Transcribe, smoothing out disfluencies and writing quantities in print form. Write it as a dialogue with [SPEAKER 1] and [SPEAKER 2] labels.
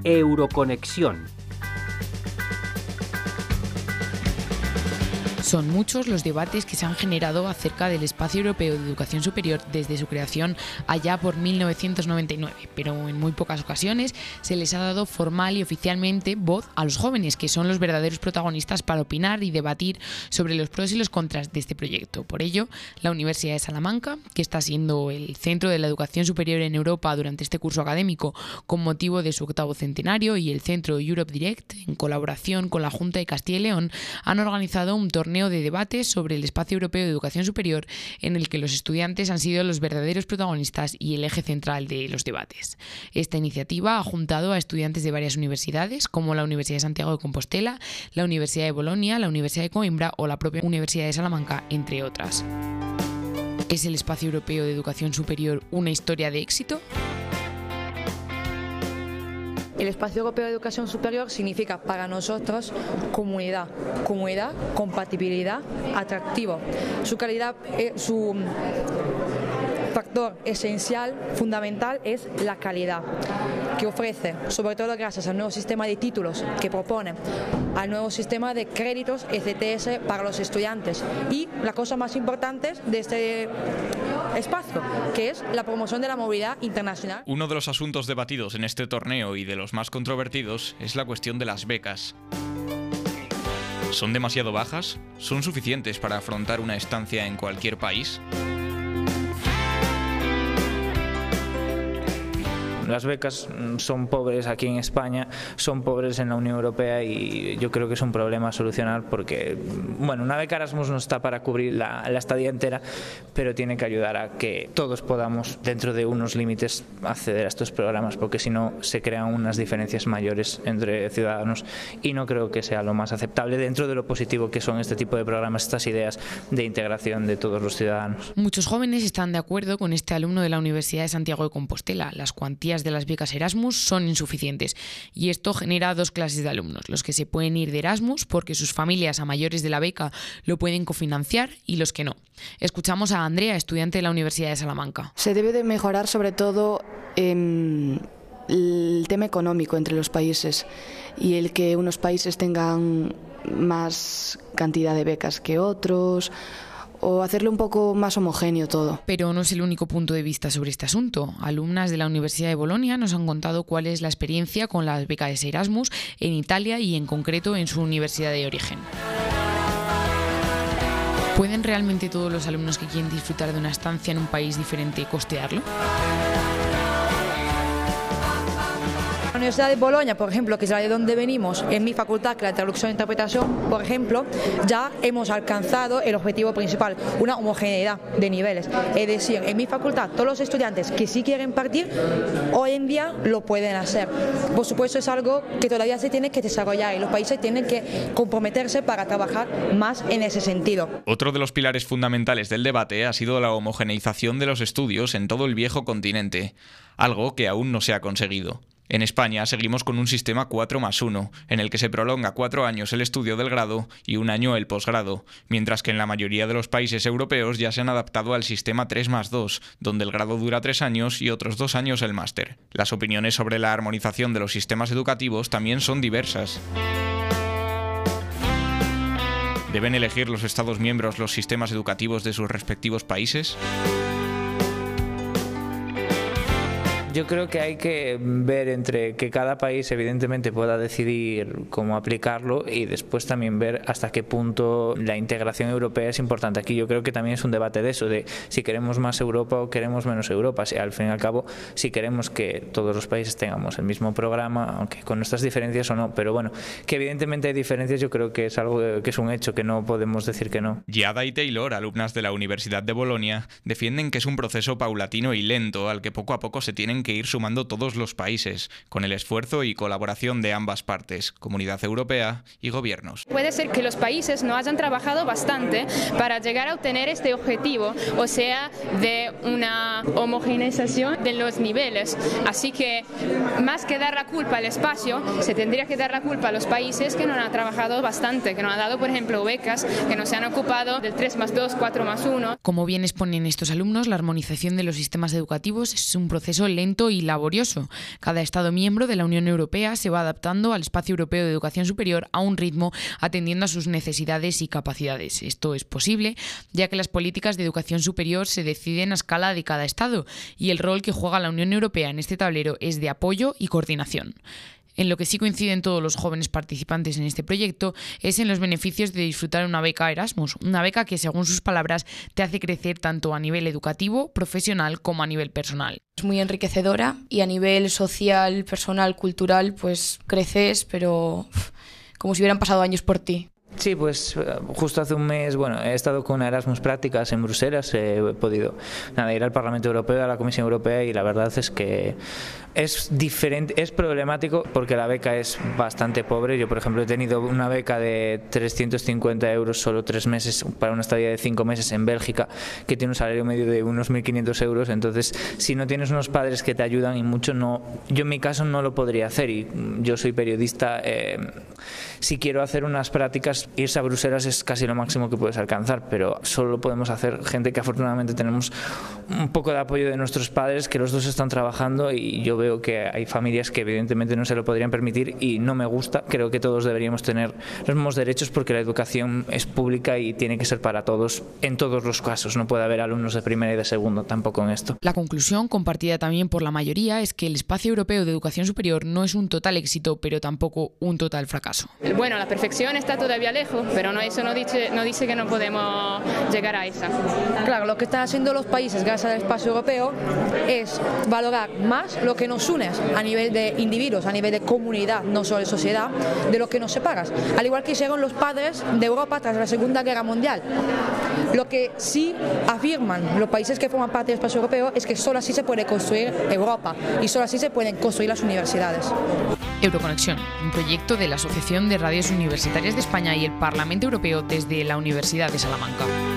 [SPEAKER 1] Euroconexión.
[SPEAKER 2] Son muchos los debates que se han generado acerca del Espacio Europeo de Educación Superior desde su creación allá por 1999, pero en muy pocas ocasiones se les ha dado formal y oficialmente voz a los jóvenes, que son los verdaderos protagonistas para opinar y debatir sobre los pros y los contras de este proyecto. Por ello, la Universidad de Salamanca, que está siendo el centro de la educación superior en Europa durante este curso académico con motivo de su 8º centenario, y el Centro Europe Direct, en colaboración con la Junta de Castilla y León, han organizado un torneo de debates sobre el Espacio Europeo de Educación Superior en el que los estudiantes han sido los verdaderos protagonistas y el eje central de los debates. Esta iniciativa ha juntado a estudiantes de varias universidades, como la Universidad de Santiago de Compostela, la Universidad de Bolonia, la Universidad de Coimbra o la propia Universidad de Salamanca, entre otras. ¿Es el Espacio Europeo de Educación Superior una historia de éxito?
[SPEAKER 3] El Espacio Europeo de Educación Superior significa para nosotros comunidad, compatibilidad, atractivo. Su calidad, su factor esencial, fundamental, es la calidad que ofrece, sobre todo gracias al nuevo sistema de títulos que propone, al nuevo sistema de créditos ECTS para los estudiantes y la cosa más importante de este espacio, que es la promoción de la movilidad internacional.
[SPEAKER 4] Uno de los asuntos debatidos en este torneo y de los más controvertidos es la cuestión de las becas. ¿Son demasiado bajas? ¿Son suficientes para afrontar una estancia en cualquier país?
[SPEAKER 5] Las becas son pobres aquí en España, son pobres en la Unión Europea y yo creo que es un problema a solucionar porque, bueno, una beca Erasmus no está para cubrir la estadía entera, pero tiene que ayudar a que todos podamos, dentro de unos límites, acceder a estos programas, porque si no se crean unas diferencias mayores entre ciudadanos y no creo que sea lo más aceptable dentro de lo positivo que son este tipo de programas, estas ideas de integración de todos los ciudadanos.
[SPEAKER 2] Muchos jóvenes están de acuerdo con este alumno de la Universidad de Santiago de Compostela. Las cuantías de las becas Erasmus son insuficientes y esto genera dos clases de alumnos: los que se pueden ir de Erasmus porque sus familias a mayores de la beca lo pueden cofinanciar y los que no. Escuchamos a Andrea, estudiante de la Universidad de Salamanca.
[SPEAKER 6] Se debe de mejorar sobre todo el tema económico entre los países y el que unos países tengan más cantidad de becas que otros, o hacerlo un poco más homogéneo todo.
[SPEAKER 2] Pero no es el único punto de vista sobre este asunto. Alumnas de la Universidad de Bolonia nos han contado cuál es la experiencia con las becas Erasmus en Italia y en concreto en su universidad de origen. ¿Pueden realmente todos los alumnos que quieren disfrutar de una estancia en un país diferente costearlo?
[SPEAKER 3] La Universidad de Bolonia, por ejemplo, que es la de donde venimos, en mi facultad, que es la traducción e interpretación, por ejemplo, ya hemos alcanzado el objetivo principal, una homogeneidad de niveles. Es decir, en mi facultad, todos los estudiantes que sí quieren partir, hoy en día lo pueden hacer. Por supuesto, es algo que todavía se tiene que desarrollar y los países tienen que comprometerse para trabajar más en ese sentido.
[SPEAKER 4] Otro de los pilares fundamentales del debate ha sido la homogeneización de los estudios en todo el viejo continente, algo que aún no se ha conseguido. En España seguimos con un sistema 4+1, en el que se prolonga 4 años el estudio del grado y 1 año el posgrado, mientras que en la mayoría de los países europeos ya se han adaptado al sistema 3+2, donde el grado dura 3 años y otros 2 años el máster. Las opiniones sobre la armonización de los sistemas educativos también son diversas. ¿Deben elegir los Estados miembros los sistemas educativos de sus respectivos países?
[SPEAKER 5] Yo creo que hay que ver entre que cada país evidentemente pueda decidir cómo aplicarlo y después también ver hasta qué punto la integración europea es importante. Aquí yo creo que también es un debate de eso, de si queremos más Europa o queremos menos Europa. Si, al fin y al cabo, si queremos que todos los países tengamos el mismo programa, aunque con nuestras diferencias o no, pero bueno, que evidentemente hay diferencias, yo creo que es algo que es un hecho, que no podemos decir que no.
[SPEAKER 4] Giada y Taylor, alumnas de la Universidad de Bolonia, defienden que es un proceso paulatino y lento al que poco a poco se tienen que ir sumando todos los países, con el esfuerzo y colaboración de ambas partes, Comunidad Europea y gobiernos.
[SPEAKER 7] Puede ser que los países no hayan trabajado bastante para llegar a obtener este objetivo, o sea, de una homogeneización de los niveles. Así que, más que dar la culpa al espacio, se tendría que dar la culpa a los países que no han trabajado bastante, que no han dado, por ejemplo, becas, que no se han ocupado del 3+2, 4+1.
[SPEAKER 2] Como bien exponen estos alumnos, la armonización de los sistemas educativos es un proceso lento lento y laborioso. Cada Estado miembro de la Unión Europea se va adaptando al espacio europeo de educación superior a un ritmo atendiendo a sus necesidades y capacidades. Esto es posible, ya que las políticas de educación superior se deciden a escala de cada Estado y el rol que juega la Unión Europea en este tablero es de apoyo y coordinación. En lo que sí coinciden todos los jóvenes participantes en este proyecto es en los beneficios de disfrutar una beca Erasmus, una beca que, según sus palabras, te hace crecer tanto a nivel educativo, profesional como a nivel personal.
[SPEAKER 1] Es muy enriquecedora y a nivel social, personal, cultural, pues creces, pero como si hubieran pasado años por ti.
[SPEAKER 5] Sí, pues justo hace un mes, he estado con Erasmus Prácticas en Bruselas, he podido ir al Parlamento Europeo, a la Comisión Europea, y la verdad es que es diferente, es problemático porque la beca es bastante pobre. Yo, por ejemplo, he tenido una beca de 350 euros solo 3 meses para una estadía de 5 meses en Bélgica, que tiene un salario medio de unos 1.500 euros, entonces si no tienes unos padres que te ayudan y mucho, yo en mi caso no lo podría hacer, y yo soy periodista, si quiero hacer unas prácticas, irse a Bruselas es casi lo máximo que puedes alcanzar, pero solo lo podemos hacer gente que afortunadamente tenemos un poco de apoyo de nuestros padres, que los dos están trabajando, y yo veo que hay familias que evidentemente no se lo podrían permitir y no me gusta. Creo que todos deberíamos tener los mismos derechos porque la educación es pública y tiene que ser para todos en todos los casos. No puede haber alumnos de primera y de segundo tampoco en esto.
[SPEAKER 2] La conclusión, compartida también por la mayoría, es que el espacio europeo de educación superior no es un total éxito, pero tampoco un total fracaso.
[SPEAKER 7] Bueno, la perfección está todavía lejos, pero eso no dice que no podemos llegar a esa.
[SPEAKER 3] Claro, lo que están haciendo los países gracias al espacio europeo es valorar más lo que nos une a nivel de individuos, a nivel de comunidad, no solo de sociedad, de lo que nos separa. Al igual que hicieron los padres de Europa tras la Segunda Guerra Mundial. Lo que sí afirman los países que forman parte del espacio europeo es que solo así se puede construir Europa y solo así se pueden construir las universidades.
[SPEAKER 2] Euroconexión, un proyecto de la Asociación de Radios Universitarias de España y el Parlamento Europeo desde la Universidad de Salamanca.